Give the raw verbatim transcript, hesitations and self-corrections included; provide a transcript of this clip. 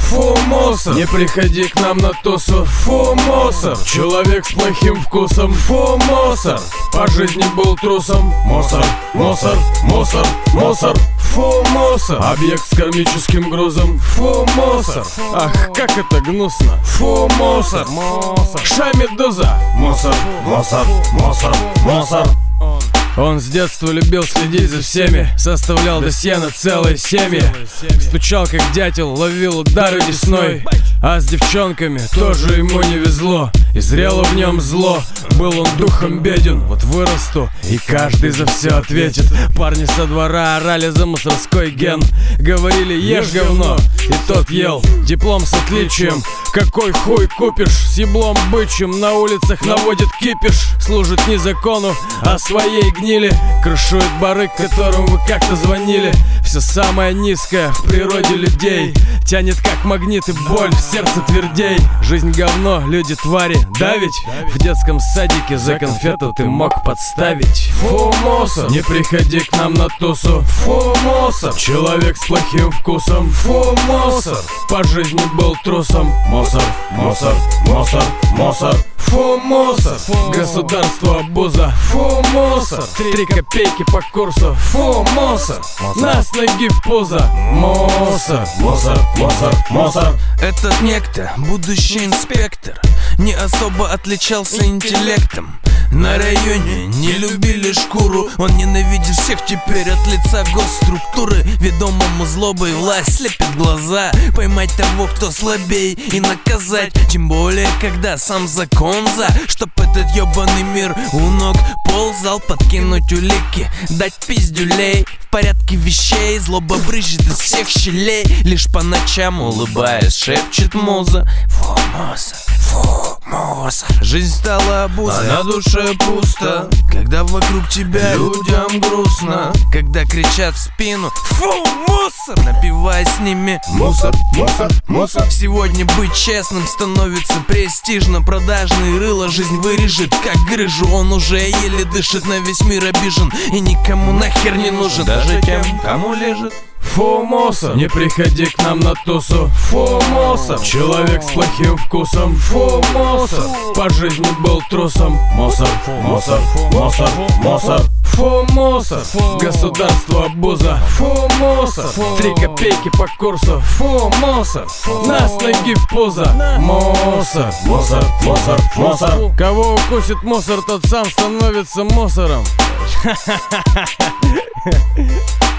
фу, мусор. Не приходи к нам на тусу, фу, мусор. Человек с плохим вкусом, фу, мусор. По жизни был трусом, мусор, мусор, мусор, мусор. Фу, мусор. Объект с кармическим грузом, фу, мусор. Ах, как это гнусно, фу, мусор. Ша-медуза, мусор, мусор, мусор, мусор. Он с детства любил следить за всеми, составлял досье на целые семьи. Стучал как дятел, ловил удары десной. А с девчонками тоже ему не везло. И зрело в нем зло, был он духом беден. Вот вырасту, и каждый за все ответит. Парни со двора орали за мусорской ген. Говорили, ешь говно, и тот ел. Диплом с отличием, какой хуй купишь? С еблом бычьим на улицах наводит кипиш. Служит не закону, а своей гнили. Крышует бары, которым вы как-то звонили. Все самое низкое в природе людей тянет как магнит, и боль в сердце твердей. Жизнь говно, люди твари, да ведь? В детском садике за конфету ты мог подставить. Фу, мусор. Не приходи к нам на тусу, фу, мусор. Человек с плохим вкусом, фу, мусор. По жизни был трусом, мусор, мусор, мусор, мусор. Фу, мусор. Государство обуза, фу, мусор. Три копейки по курсу, фу, мусор. Нас ноги в пузо, мусор, мусор, мусор, мусор. Этот некто, будущий инспектор, не особо отличался интеллектом. На районе не любили шкуру. Он ненавидит всех теперь от лица госструктуры. Ведомому злобой власть слепит глаза. Поймать того, кто слабей, и наказать. Тем более, когда сам закон за, чтоб этот ебаный мир у ног ползал. Подкинуть улики, дать пиздюлей. В порядке вещей злоба брызжет из всех щелей. Лишь по ночам, улыбаясь, шепчет муза: фу, мусор, фу, мусор. Жизнь стала обузой, а на душе пусто. Когда вокруг тебя людям грустно. Когда кричат в спину: фу, мусор, напивая с ними: мусор, мусор, мусор. Сегодня быть честным становится престижно. Продажные рыла жизнь вырежет как грыжу. Он уже еле дышит, на весь мир обижен и никому нахер не нужен, даже тем, кому лежит. Фу, мусор. Не приходи к нам на тусу, фу, мусор. Человек с плохим вкусом, фу, мусор. По жизни был трусом, мусор, мусор, мусор, мусор. Фу, мусор. Государство обуза, фу, мусор. Три копейки по курсу, фу, мусор. Нас ноги в пузо, мусор, мусор, мусор, мусор. Кого укусит мусор, тот сам становится мусором.